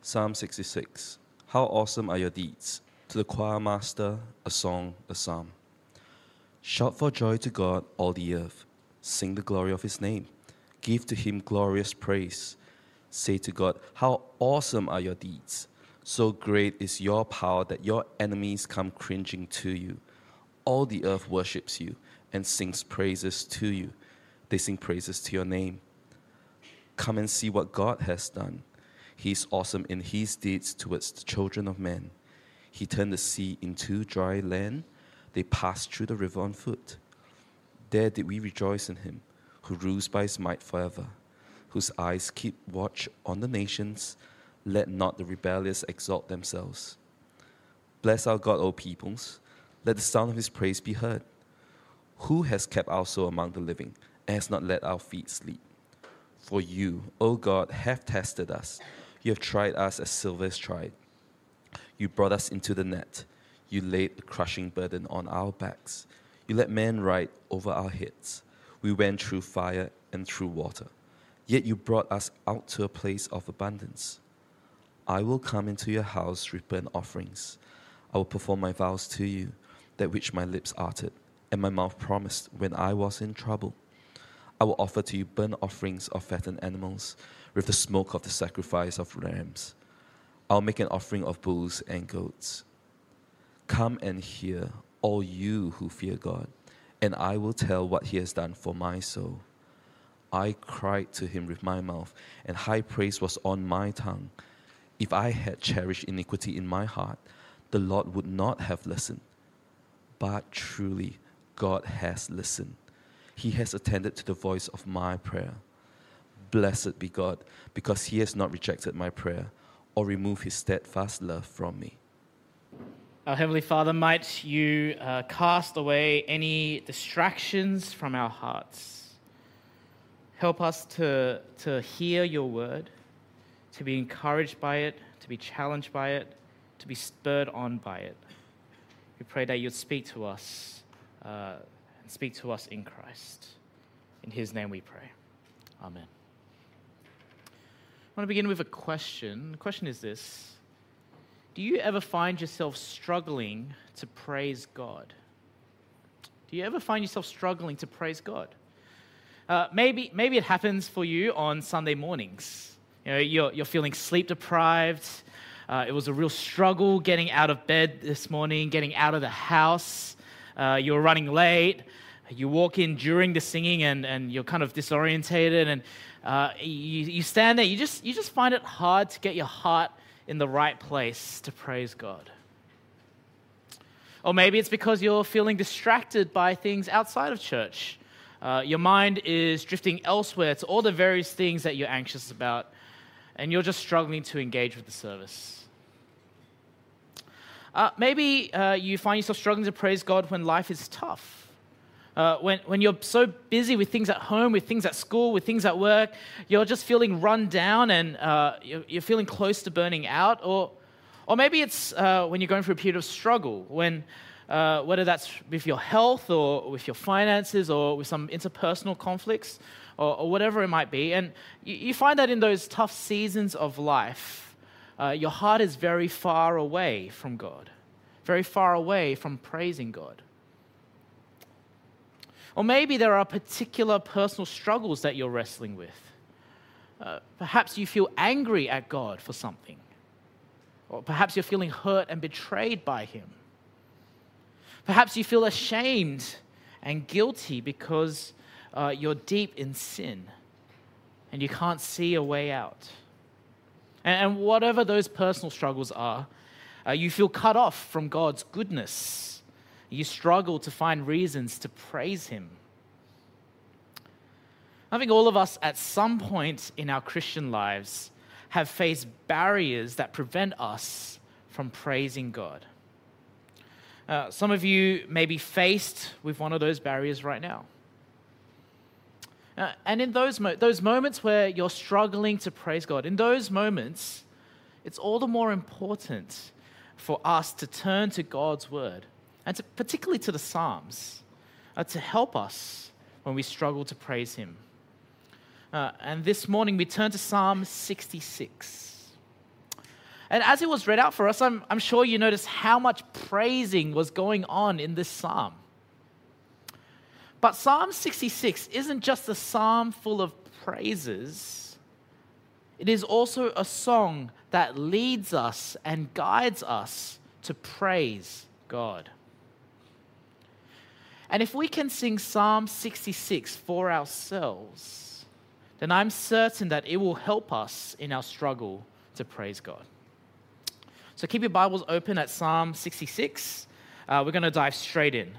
Psalm 66. How awesome are your deeds! To the choir master, a song, a psalm. Shout for joy to God, all the earth. Sing the glory of his name. Give to him glorious praise. Say to God, how awesome are your deeds! So great is your power that your enemies come cringing to you. All the earth worships you and sings praises to you. They sing praises to your name. Come and see what God has done. He is awesome in his deeds towards the children of men. He turned the sea into dry land. They passed through the river on foot. There did we rejoice in him, who rules by his might forever, whose eyes keep watch on the nations. Let not the rebellious exalt themselves. Bless our God, O peoples. Let the sound of his praise be heard. Who has kept our soul among the living and has not let our feet sleep? For you, O God, have tested us. You have tried us as silver is tried. You brought us into the net. You laid a crushing burden on our backs. You let men ride over our heads. We went through fire and through water. Yet you brought us out to a place of abundance. I will come into your house with burnt offerings. I will perform my vows to you, that which my lips uttered, and my mouth promised when I was in trouble. I will offer to you burnt offerings of fattened animals, with the smoke of the sacrifice of rams. I'll make an offering of bulls and goats. Come and hear, all you who fear God, and I will tell what he has done for my soul. I cried to him with my mouth, and high praise was on my tongue. If I had cherished iniquity in my heart, the Lord would not have listened. But truly, God has listened. He has attended to the voice of my prayer. Blessed be God, because he has not rejected my prayer or removed his steadfast love from me. Our Heavenly Father, might you cast away any distractions from our hearts. Help us to hear your word, to be encouraged by it, to be challenged by it, to be spurred on by it. We pray that you'd speak to us and speak to us in Christ. In his name we pray. Amen. I want to begin with a question. The question is this: do you ever find yourself struggling to praise God? Do you ever find yourself struggling to praise God? Maybe it happens for you on Sunday mornings. You know, you're feeling sleep deprived. It was a real struggle getting out of bed this morning, getting out of the house. You're running late. You walk in during the singing and you're kind of disorientated, and you stand there. You just find it hard to get your heart in the right place to praise God. Or maybe it's because you're feeling distracted by things outside of church. Your mind is drifting elsewhere to all the various things that you're anxious about, and you're just struggling to engage with the service. Maybe you find yourself struggling to praise God when life is tough. When you're so busy with things at home, with things at school, with things at work, you're just feeling run down and you're feeling close to burning out. Or maybe it's when you're going through a period of struggle, when whether that's with your health or with your finances or with some interpersonal conflicts or whatever it might be. And you find that in those tough seasons of life, your heart is very far away from God, very far away from praising God. Or maybe there are particular personal struggles that you're wrestling with. Perhaps you feel angry at God for something. Or perhaps you're feeling hurt and betrayed by him. Perhaps you feel ashamed and guilty because you're deep in sin and you can't see a way out. And whatever those personal struggles are, you feel cut off from God's goodness. You struggle to find reasons to praise him. I think all of us at some point in our Christian lives have faced barriers that prevent us from praising God. Some of you may be faced with one of those barriers right now. And in those moments where you're struggling to praise God, in those moments, it's all the more important for us to turn to God's word, and particularly to the Psalms, to help us when we struggle to praise him. And this morning we turn to Psalm 66. And as it was read out for us, I'm sure you noticed how much praising was going on in this psalm. But Psalm 66 isn't just a psalm full of praises. It is also a song that leads us and guides us to praise God. And if we can sing Psalm 66 for ourselves, then I'm certain that it will help us in our struggle to praise God. So keep your Bibles open at Psalm 66. We're going to dive straight in.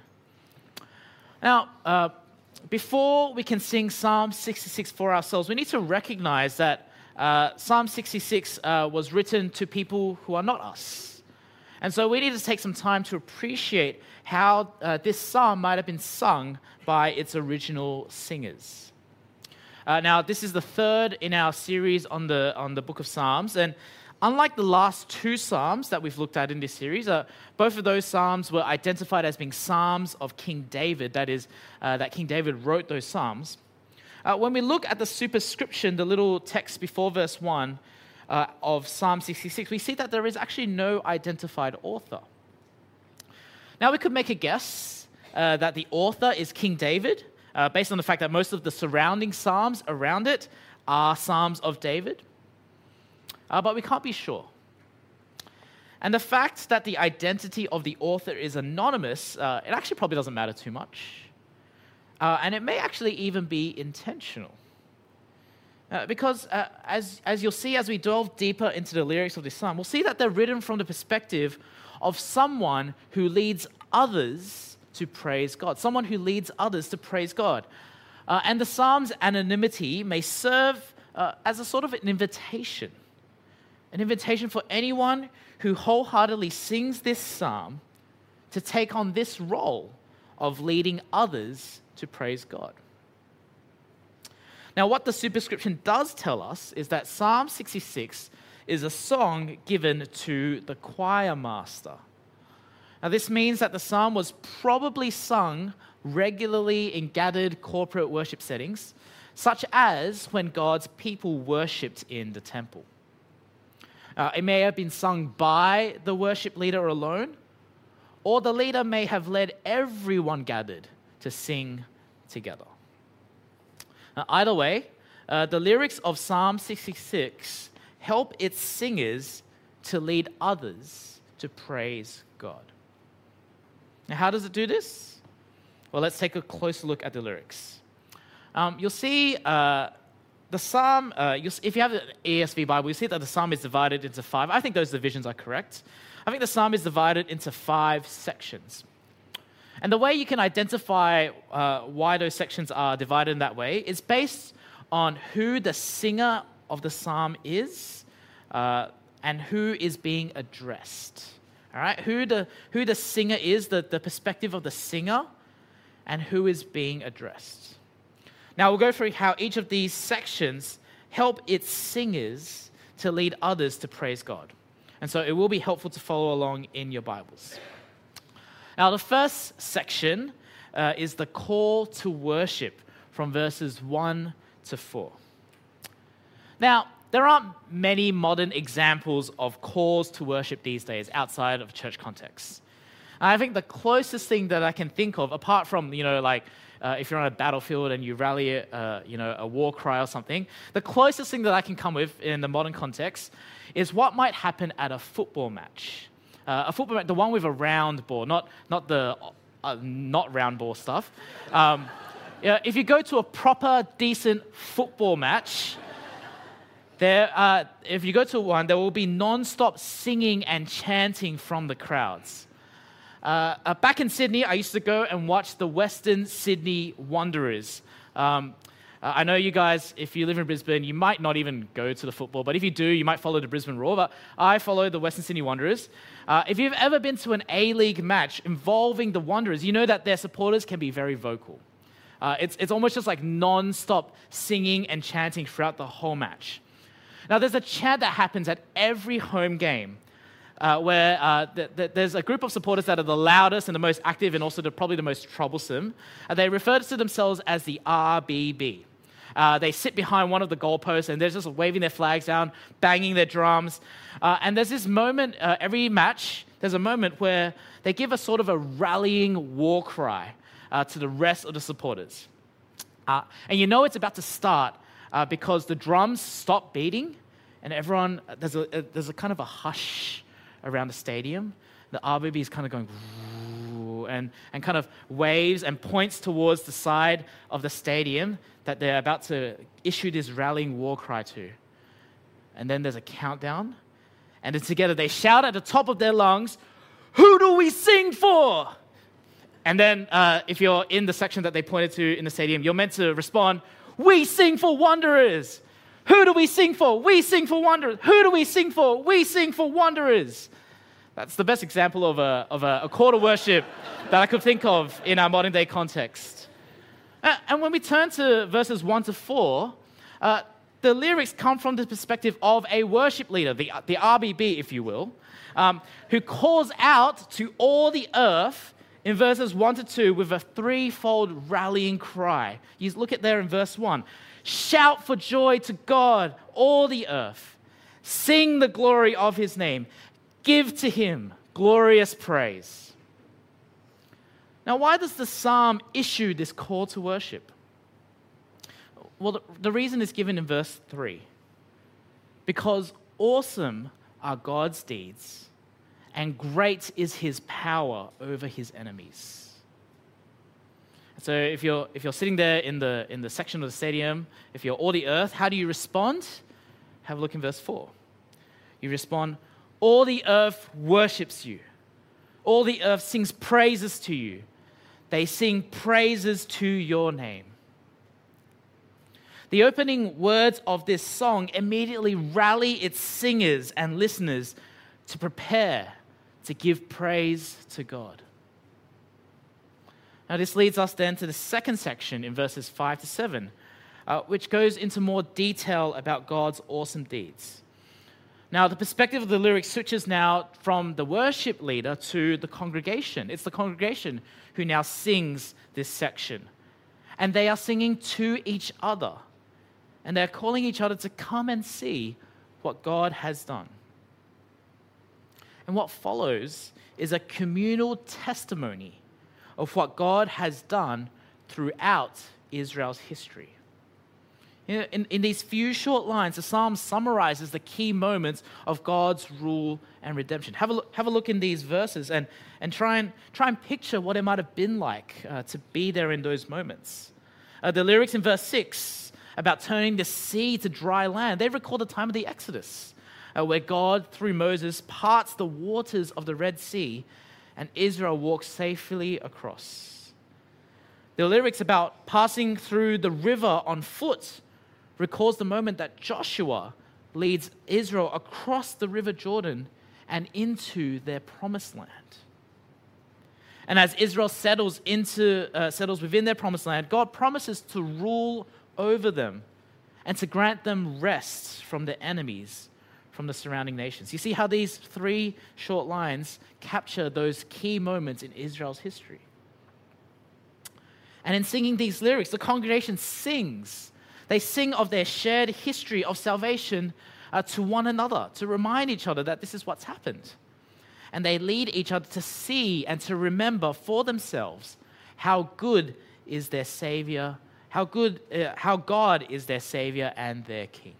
Now, before we can sing Psalm 66 for ourselves, we need to recognize that Psalm 66 was written to people who are not us. And so we need to take some time to appreciate how this psalm might have been sung by its original singers. Now, this is the third in our series on the book of Psalms, and unlike the last two psalms that we've looked at in this series, both of those psalms were identified as being psalms of King David. That is, that King David wrote those psalms. When we look at the superscription, the little text before verse 1 of Psalm 66, we see that there is actually no identified author. Now, we could make a guess that the author is King David, based on the fact that most of the surrounding psalms around it are psalms of David. But we can't be sure. And the fact that the identity of the author is anonymous, it actually probably doesn't matter too much. And it may actually even be intentional. Because as you'll see as we delve deeper into the lyrics of this psalm, we'll see that they're written from the perspective of someone who leads others to praise God. Someone who leads others to praise God. And the psalm's anonymity may serve as a sort of an invitation for anyone who wholeheartedly sings this psalm to take on this role of leading others to praise God. Now, what the superscription does tell us is that Psalm 66 is a song given to the choir master. Now, this means that the psalm was probably sung regularly in gathered corporate worship settings, such as when God's people worshipped in the temple. It may have been sung by the worship leader alone, or the leader may have led everyone gathered to sing together. Now, either way, the lyrics of Psalm 66 help its singers to lead others to praise God. Now, how does it do this? Well, let's take a closer look at the lyrics. You'll see the psalm, if you have the ESV Bible, you see that the psalm is divided into 5. I think those divisions are correct. I think the psalm is divided into 5 sections. And the way you can identify why those sections are divided in that way is based on who the singer of the psalm is and who is being addressed. All right, who the singer is, the perspective of the singer, and who is being addressed. Now, we'll go through how each of these sections help its singers to lead others to praise God. And so it will be helpful to follow along in your Bibles. Now, the first section is the call to worship from verses 1 to 4. Now, there aren't many modern examples of calls to worship these days outside of church context. I think the closest thing that I can think of, apart from, if you're on a battlefield and you rally a war cry or something, the closest thing that I can come with in the modern context is what might happen at a football match. A football match, the one with a round ball, not the not round ball stuff. If you go to a proper, decent football match, if you go to one, there will be non-stop singing and chanting from the crowds. Back in Sydney, I used to go and watch the Western Sydney Wanderers. I know you guys, if you live in Brisbane, you might not even go to the football, but if you do, you might follow the Brisbane Roar, but I follow the Western Sydney Wanderers. If you've ever been to an A-League match involving the Wanderers, you know that their supporters can be very vocal. It's almost just like non-stop singing and chanting throughout the whole match. Now, there's a chant that happens at every home game where there's a group of supporters that are the loudest and the most active and also probably the most troublesome. They refer to themselves as the RBB. They sit behind one of the goalposts and they're just waving their flags down, banging their drums. And there's this moment, every match, there's a moment where they give a sort of a rallying war cry to the rest of the supporters. And you know it's about to start because the drums stop beating and everyone, there's a kind of a hush around the stadium. The RBB is kind of going and kind of waves and points towards the side of the stadium that they're about to issue this rallying war cry to. And then there's a countdown. And then together they shout at the top of their lungs, "Who do we sing for?" And then if you're in the section that they pointed to in the stadium, you're meant to respond, "We sing for Wanderers." Who do we sing for? We sing for Wanderers. Who do we sing for? We sing for Wanderers. That's the best example of a call to worship that I could think of in our modern day context. And when we turn to verses 1 to 4, the lyrics come from the perspective of a worship leader, the RBB, if you will, who calls out to all the earth in verses 1 to 2 with a threefold rallying cry. You look at there in verse 1. Shout for joy to God, all the earth. Sing the glory of his name. Give to him glorious praise. Now, why does the psalm issue this call to worship? Well, the reason is given in verse 3. Because awesome are God's deeds, and great is his power over his enemies. So if you're sitting there in the section of the stadium, if you're all the earth, how do you respond? Have a look in verse 4. You respond, all the earth worships you. All the earth sings praises to you. They sing praises to your name. The opening words of this song immediately rally its singers and listeners to prepare to give praise to God. Now, this leads us then to the second section in verses 5 to 7, which goes into more detail about God's awesome deeds. Now, the perspective of the lyrics switches now from the worship leader to the congregation. It's the congregation who now sings this section. And they are singing to each other. And they're calling each other to come and see what God has done. And what follows is a communal testimony of what God has done throughout Israel's history. In these few short lines, the psalm summarizes the key moments of God's rule and redemption. Have a look in these verses and try and picture what it might have been like to be there in those moments. The lyrics in verse 6 about turning the sea to dry land, they recall the time of the Exodus, where God, through Moses, parts the waters of the Red Sea and Israel walks safely across. The lyrics about passing through the river on foot recalls the moment that Joshua leads Israel across the river Jordan and into their promised land. And as Israel settles within their promised land, God promises to rule over them and to grant them rest from their enemies from the surrounding nations. You see how these three short lines capture those key moments in Israel's history. And in singing these lyrics, the congregation sings. They sing of their shared history of salvation to one another, to remind each other that this is what's happened. And they lead each other to see and to remember for themselves how good is their Savior, how God is their Savior and their King.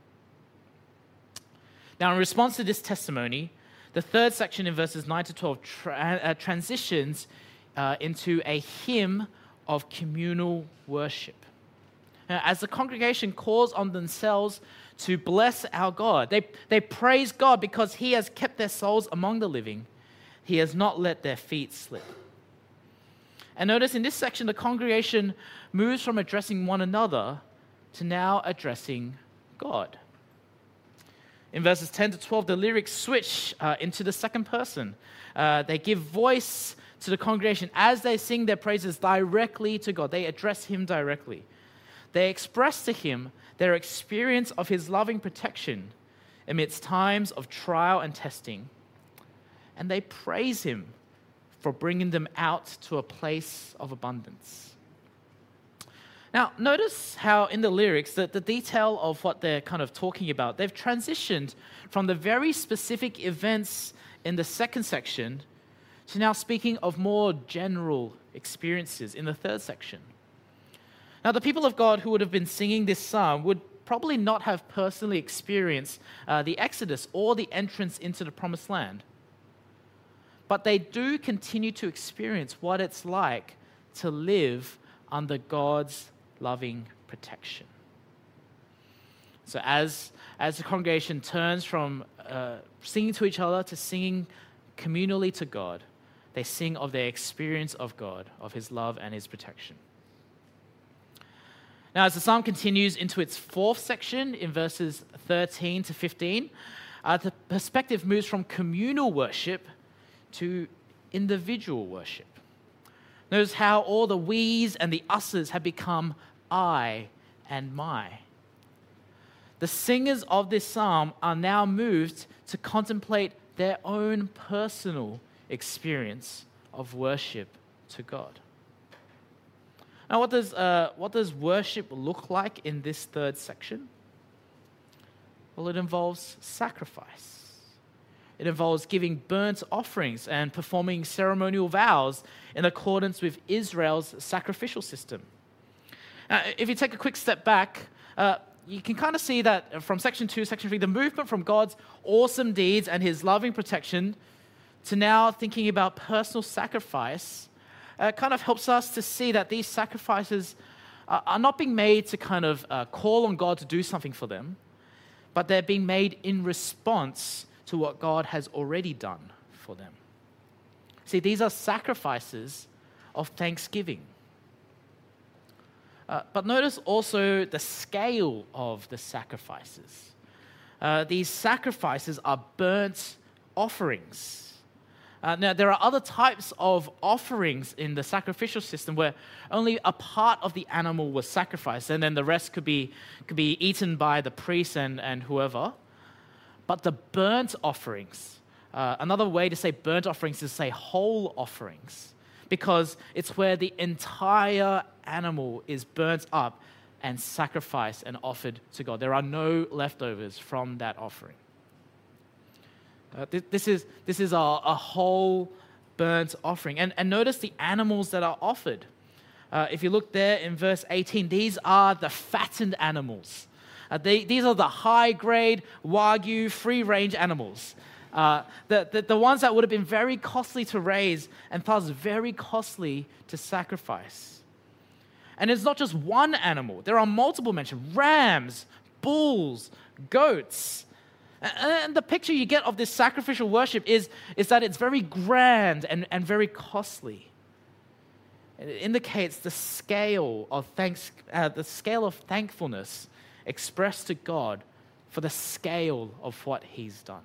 Now, in response to this testimony, the third section in verses 9 to 12 transitions into a hymn of communal worship. As the congregation calls on themselves to bless our God, they praise God because he has kept their souls among the living. He has not let their feet slip. And notice in this section, the congregation moves from addressing one another to now addressing God. In verses 10 to 12, the lyrics switch into the second person. They give voice to the congregation as they sing their praises directly to God. They address him directly. They express to him their experience of his loving protection amidst times of trial and testing. And they praise him for bringing them out to a place of abundance. Now, notice how in the lyrics that the detail of what they're kind of talking about, they've transitioned from the very specific events in the second section to now speaking of more general experiences in the third section. Now, the people of God who would have been singing this psalm would probably not have personally experienced the Exodus or the entrance into the Promised Land. But they do continue to experience what it's like to live under God's loving protection. So as the congregation turns from singing to each other to singing communally to God, they sing of their experience of God, of his love and his protection. Now, as the psalm continues into its fourth section in verses 13 to 15, the perspective moves from communal worship to individual worship. Notice how all the we's and the us's have become I and my. The singers of this psalm are now moved to contemplate their own personal experience of worship to God. Now, what does worship look like in this third section? Well, it involves sacrifice. It involves giving burnt offerings and performing ceremonial vows in accordance with Israel's sacrificial system. If you take a quick step back, you can kind of see that from section 2, section 3, the movement from God's awesome deeds and his loving protection to now thinking about personal sacrifice kind of helps us to see that these sacrifices are not being made to kind of call on God to do something for them, but they're being made in response to what God has already done for them. See, these are sacrifices of thanksgiving. But notice also the scale of the sacrifices. These sacrifices are burnt offerings. Now, there are other types of offerings in the sacrificial system where only a part of the animal was sacrificed, and then the rest could be eaten by the priest and whoever. But the burnt offerings, another way to say burnt offerings is to say whole offerings, because it's where the entire animal is burnt up and sacrificed and offered to God. There are no leftovers from that offering. This is a whole burnt offering. And notice the animals that are offered. If you look there in verse 18, these are the fattened animals. These are the high-grade Wagyu free-range animals. The ones that would have been very costly to raise and thus very costly to sacrifice. And it's not just one animal. There are multiple mentioned: rams, bulls, goats. And the picture you get of this sacrificial worship is that it's very grand and very costly. It indicates the scale of thankfulness expressed to God for the scale of what he's done.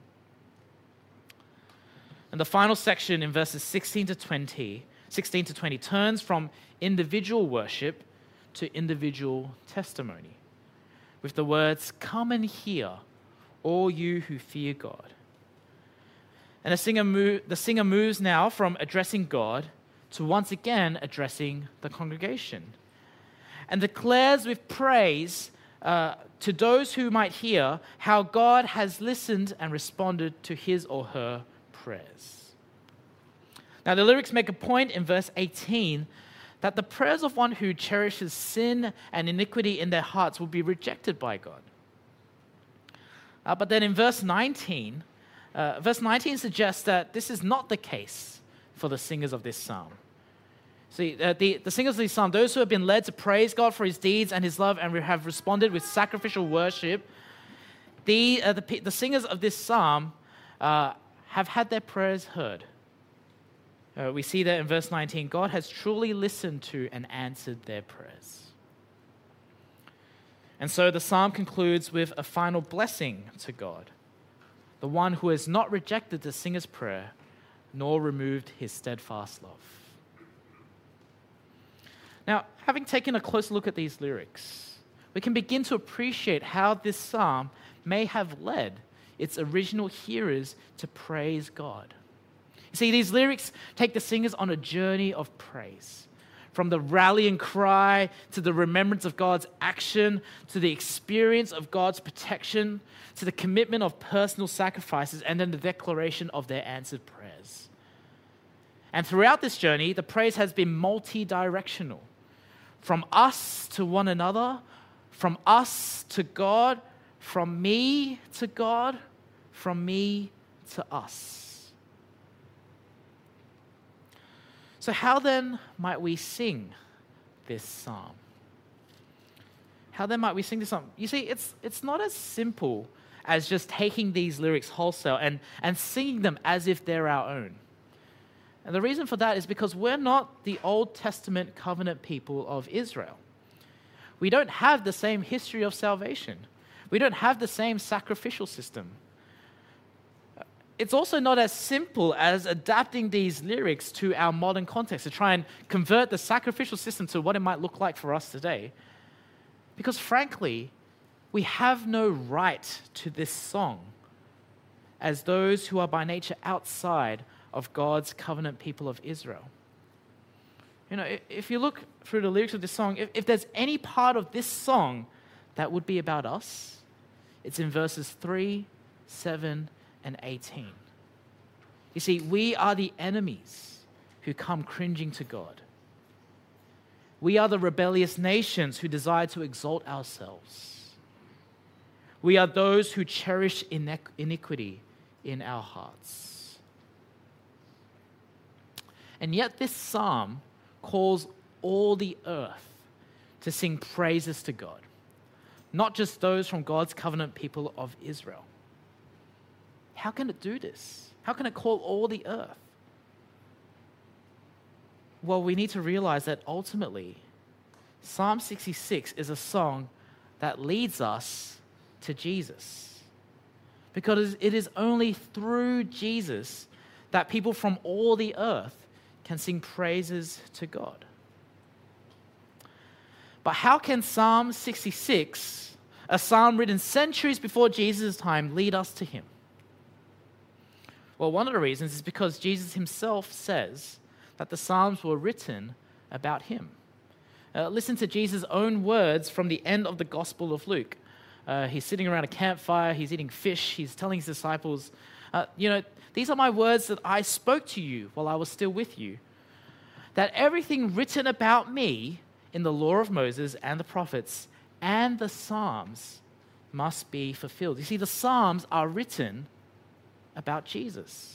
And the final section in verses 16 to 20 turns from individual worship to individual testimony with the words, "Come and hear, all you who fear God." And the singer moves now from addressing God to once again addressing the congregation and declares with praise to those who might hear how God has listened and responded to his or her prayers. Now, the lyrics make a point in verse 18 that the prayers of one who cherishes sin and iniquity in their hearts will be rejected by God. But then in verse 19 suggests that this is not the case for the singers of this psalm. See, the singers of this psalm, those who have been led to praise God for his deeds and his love and have responded with sacrificial worship, the singers of this psalm have had their prayers heard. We see that in verse 19, God has truly listened to and answered their prayers. And so the psalm concludes with a final blessing to God, the one who has not rejected the singer's prayer, nor removed his steadfast love. Now, having taken a close look at these lyrics, we can begin to appreciate how this psalm may have led its original hearers to praise God. You see, these lyrics take the singers on a journey of praise, from the rallying cry to the remembrance of God's action, to the experience of God's protection, to the commitment of personal sacrifices, and then the declaration of their answered prayers. And throughout this journey, the praise has been multi-directional. From us to one another, from us to God, from me to God, from me to us. So how then might we sing this psalm? How then might we sing this psalm? You see, it's not as simple as just taking these lyrics wholesale and singing them as if they're our own. And the reason for that is because we're not the Old Testament covenant people of Israel. We don't have the same history of salvation. We don't have the same sacrificial system. It's also not as simple as adapting these lyrics to our modern context to try and convert the sacrificial system to what it might look like for us today. Because frankly, we have no right to this song as those who are by nature outside of God's covenant people of Israel. You know, if you look through the lyrics of this song, if there's any part of this song that would be about us, it's in verses 3, 7, and 18. You see, we are the enemies who come cringing to God. We are the rebellious nations who desire to exalt ourselves. We are those who cherish iniquity in our hearts. And yet this psalm calls all the earth to sing praises to God, not just those from God's covenant people of Israel. How can it do this? How can it call all the earth? Well, we need to realize that ultimately, Psalm 66 is a song that leads us to Jesus. Because it is only through Jesus that people from all the earth can sing praises to God. But how can Psalm 66, a psalm written centuries before Jesus' time, lead us to him? Well, one of the reasons is because Jesus himself says that the Psalms were written about him. Listen to Jesus' own words from the end of the Gospel of Luke. He's sitting around a campfire, he's eating fish, he's telling his disciples, these are my words that I spoke to you while I was still with you, that everything written about me in the law of Moses and the prophets and the Psalms must be fulfilled. You see, the Psalms are written about Jesus.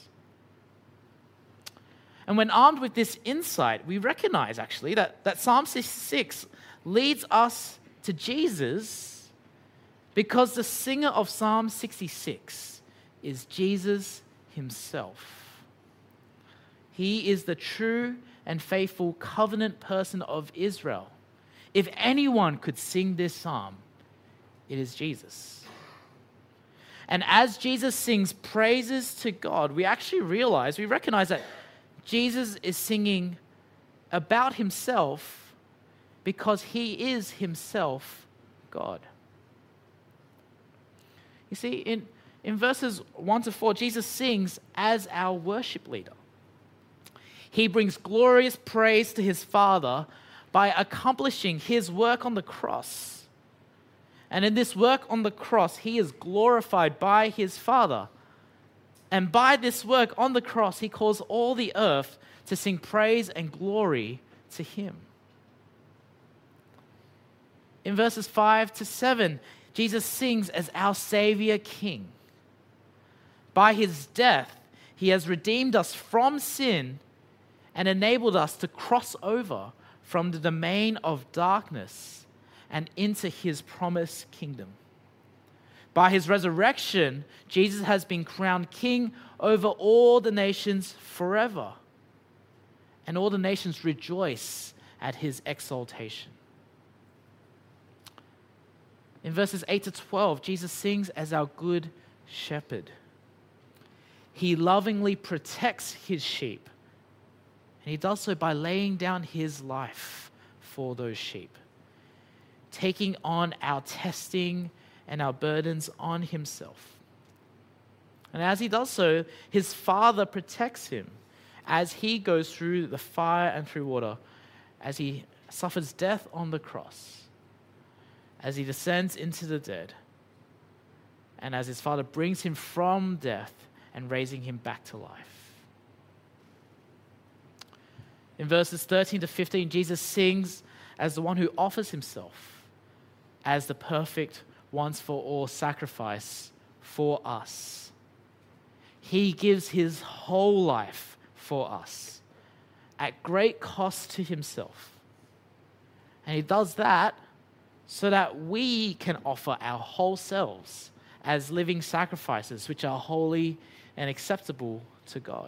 And when armed with this insight, we recognize actually that Psalm 66 leads us to Jesus because the singer of Psalm 66 is Jesus himself. He is the true and faithful covenant person of Israel. If anyone could sing this psalm, it is Jesus. And as Jesus sings praises to God, we recognize that Jesus is singing about himself because he is himself God. You see, in verses 1 to 4, Jesus sings as our worship leader. He brings glorious praise to his Father by accomplishing his work on the cross. And in this work on the cross, he is glorified by his Father. And by this work on the cross, he calls all the earth to sing praise and glory to him. In verses 5 to 7, Jesus sings as our Savior King. By his death, he has redeemed us from sin and enabled us to cross over from the domain of darkness and into his promised kingdom. By his resurrection, Jesus has been crowned king over all the nations forever. And all the nations rejoice at his exaltation. In verses 8 to 12, Jesus sings as our good shepherd. He lovingly protects his sheep, and he does so by laying down his life for those sheep, taking on our testing and our burdens on himself. And as he does so, his Father protects him as he goes through the fire and through water, as he suffers death on the cross, as he descends into the dead, and as his Father brings him from death and raising him back to life. In verses 13 to 15, Jesus sings as the one who offers himself as the perfect once-for-all sacrifice for us. He gives his whole life for us at great cost to himself. And he does that so that we can offer our whole selves as living sacrifices, which are holy and acceptable to God.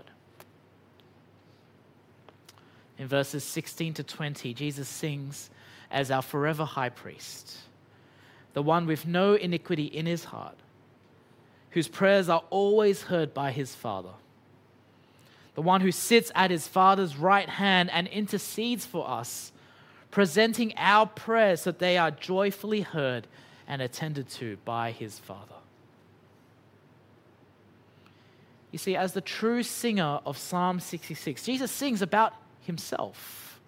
In verses 16 to 20, Jesus sings as our forever high priest, the one with no iniquity in his heart, whose prayers are always heard by his Father, the one who sits at his Father's right hand and intercedes for us, presenting our prayers so that they are joyfully heard and attended to by his Father. You see, as the true singer of Psalm 66, Jesus sings about himself.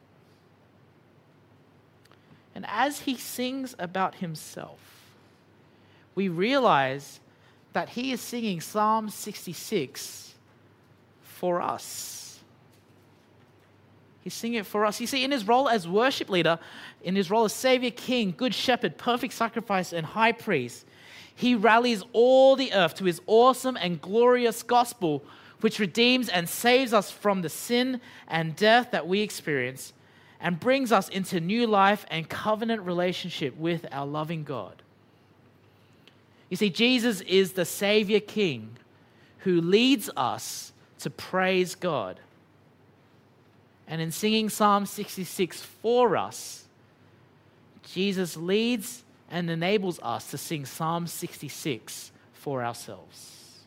And as he sings about himself, we realize that he is singing Psalm 66 for us. He's singing it for us. You see, in his role as worship leader, in his role as Savior, King, Good Shepherd, perfect sacrifice, and high priest, he rallies all the earth to his awesome and glorious gospel, which redeems and saves us from the sin and death that we experience and brings us into new life and covenant relationship with our loving God. You see, Jesus is the Savior King who leads us to praise God. And in singing Psalm 66 for us, Jesus leads and enables us to sing Psalm 66 for ourselves.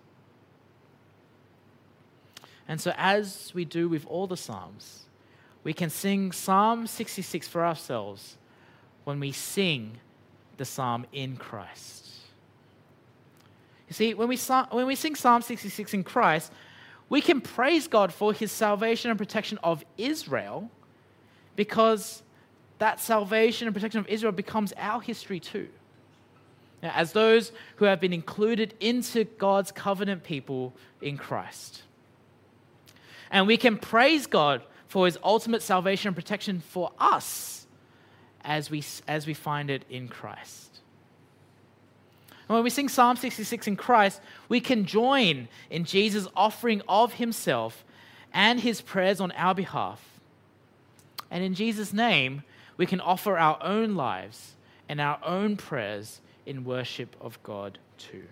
And so as we do with all the Psalms, we can sing Psalm 66 for ourselves when we sing the Psalm in Christ. You see, when we sing Psalm 66 in Christ, we can praise God for his salvation and protection of Israel, because that salvation and protection of Israel becomes our history too. Now, as those who have been included into God's covenant people in Christ. And we can praise God for his ultimate salvation and protection for us as we find it in Christ. And when we sing Psalm 66 in Christ, we can join in Jesus' offering of himself and his prayers on our behalf. And in Jesus' name, we can offer our own lives and our own prayers in worship of God too.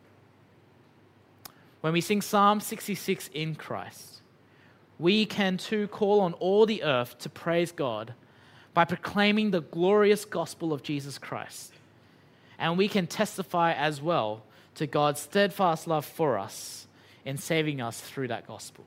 When we sing Psalm 66 in Christ, we can too call on all the earth to praise God by proclaiming the glorious gospel of Jesus Christ. And we can testify as well to God's steadfast love for us in saving us through that gospel.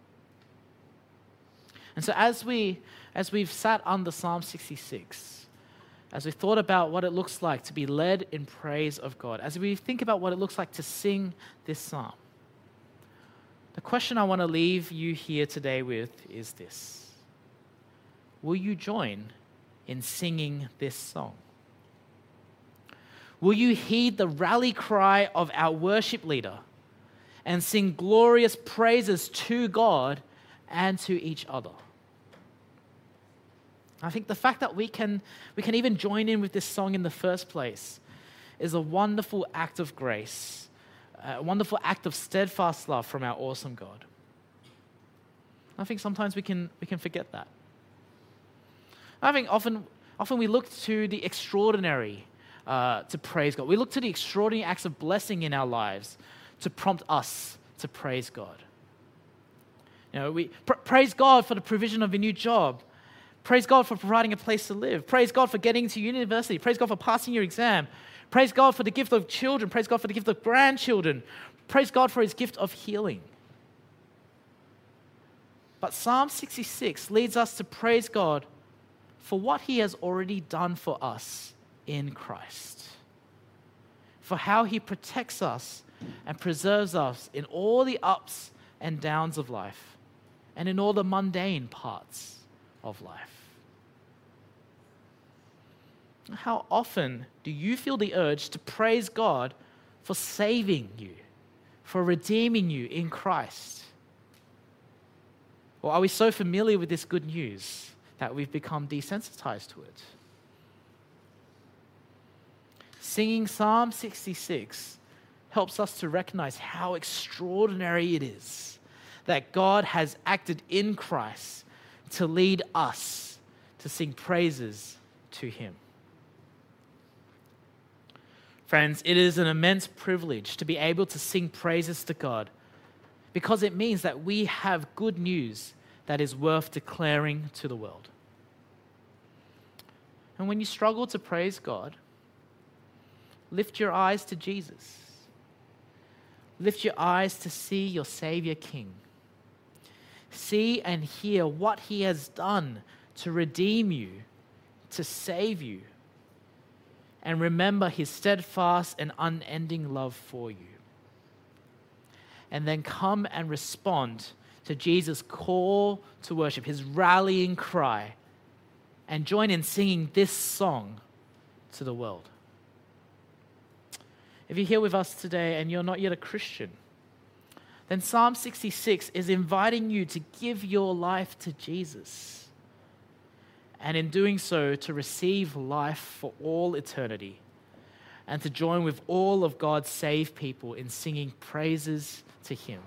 And so as we've sat under Psalm 66, as we thought about what it looks like to be led in praise of God, as we think about what it looks like to sing this psalm, the question I want to leave you here today with is this: will you join in singing this song? Will you heed the rally cry of our worship leader and sing glorious praises to God and to each other? I think the fact that we can even join in with this song in the first place is a wonderful act of grace, a wonderful act of steadfast love from our awesome God. I think sometimes we can forget that. I think often we look to the extraordinary to praise God. We look to the extraordinary acts of blessing in our lives to prompt us to praise God. You know, we praise God for the provision of a new job. Praise God for providing a place to live. Praise God for getting to university. Praise God for passing your exam. Praise God for the gift of children. Praise God for the gift of grandchildren. Praise God for his gift of healing. But Psalm 66 leads us to praise God for what he has already done for us in Christ, for how he protects us and preserves us in all the ups and downs of life and in all the mundane parts of life. How often do you feel the urge to praise God for saving you, for redeeming you in Christ? Or are we so familiar with this good news that we've become desensitized to it? Singing Psalm 66 helps us to recognize how extraordinary it is that God has acted in Christ to lead us to sing praises to Him. Friends, it is an immense privilege to be able to sing praises to God because it means that we have good news that is worth declaring to the world. And when you struggle to praise God, lift your eyes to Jesus. Lift your eyes to see your Savior King. See and hear what He has done to redeem you, to save you. And remember His steadfast and unending love for you. And then come and respond to Jesus' call to worship, His rallying cry, and join in singing this song to the world. If you're here with us today and you're not yet a Christian, then Psalm 66 is inviting you to give your life to Jesus. And in doing so, to receive life for all eternity. And to join with all of God's saved people in singing praises to Him.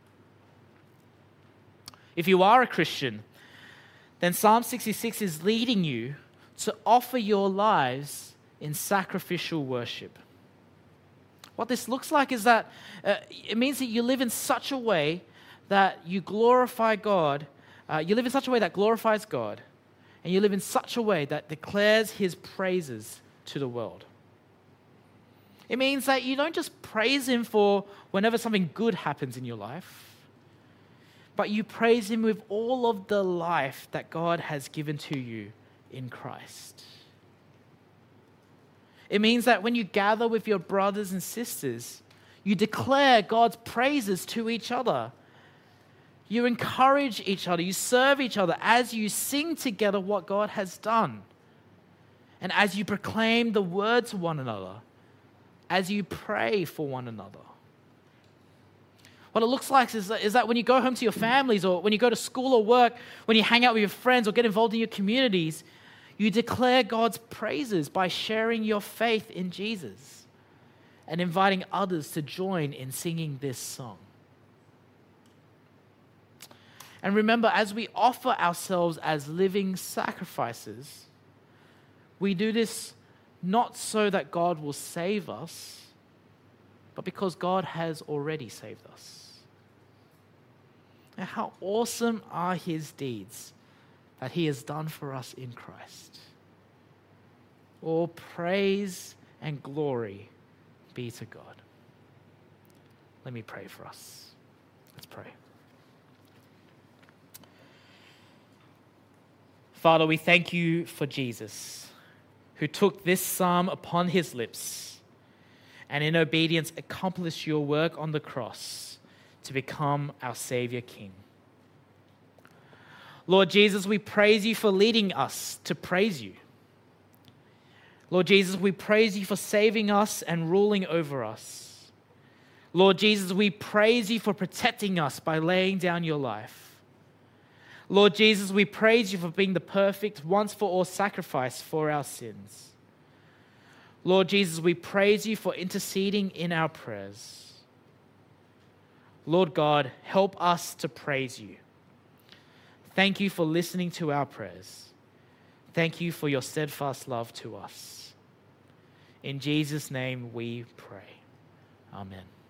If you are a Christian, then Psalm 66 is leading you to offer your lives in sacrificial worship. What this looks like is that it means that you live in such a way that you glorify God. You live in such a way that glorifies God. And you live in such a way that declares His praises to the world. It means that you don't just praise Him for whenever something good happens in your life, but you praise Him with all of the life that God has given to you in Christ. It means that when you gather with your brothers and sisters, you declare God's praises to each other. You encourage each other, you serve each other as you sing together what God has done. And as you proclaim the word to one another, as you pray for one another. What it looks like is that when you go home to your families, or when you go to school or work, when you hang out with your friends or get involved in your communities, you declare God's praises by sharing your faith in Jesus and inviting others to join in singing this song. And remember, as we offer ourselves as living sacrifices, we do this not so that God will save us, but because God has already saved us. And how awesome are His deeds that He has done for us in Christ. All praise and glory be to God. Let me pray for us. Let's pray. Father, we thank You for Jesus, who took this psalm upon His lips and in obedience accomplished Your work on the cross to become our Savior King. Lord Jesus, we praise You for leading us to praise You. Lord Jesus, we praise You for saving us and ruling over us. Lord Jesus, we praise You for protecting us by laying down Your life. Lord Jesus, we praise You for being the perfect once-for-all sacrifice for our sins. Lord Jesus, we praise You for interceding in our prayers. Lord God, help us to praise You. Thank You for listening to our prayers. Thank You for Your steadfast love to us. In Jesus' name we pray. Amen.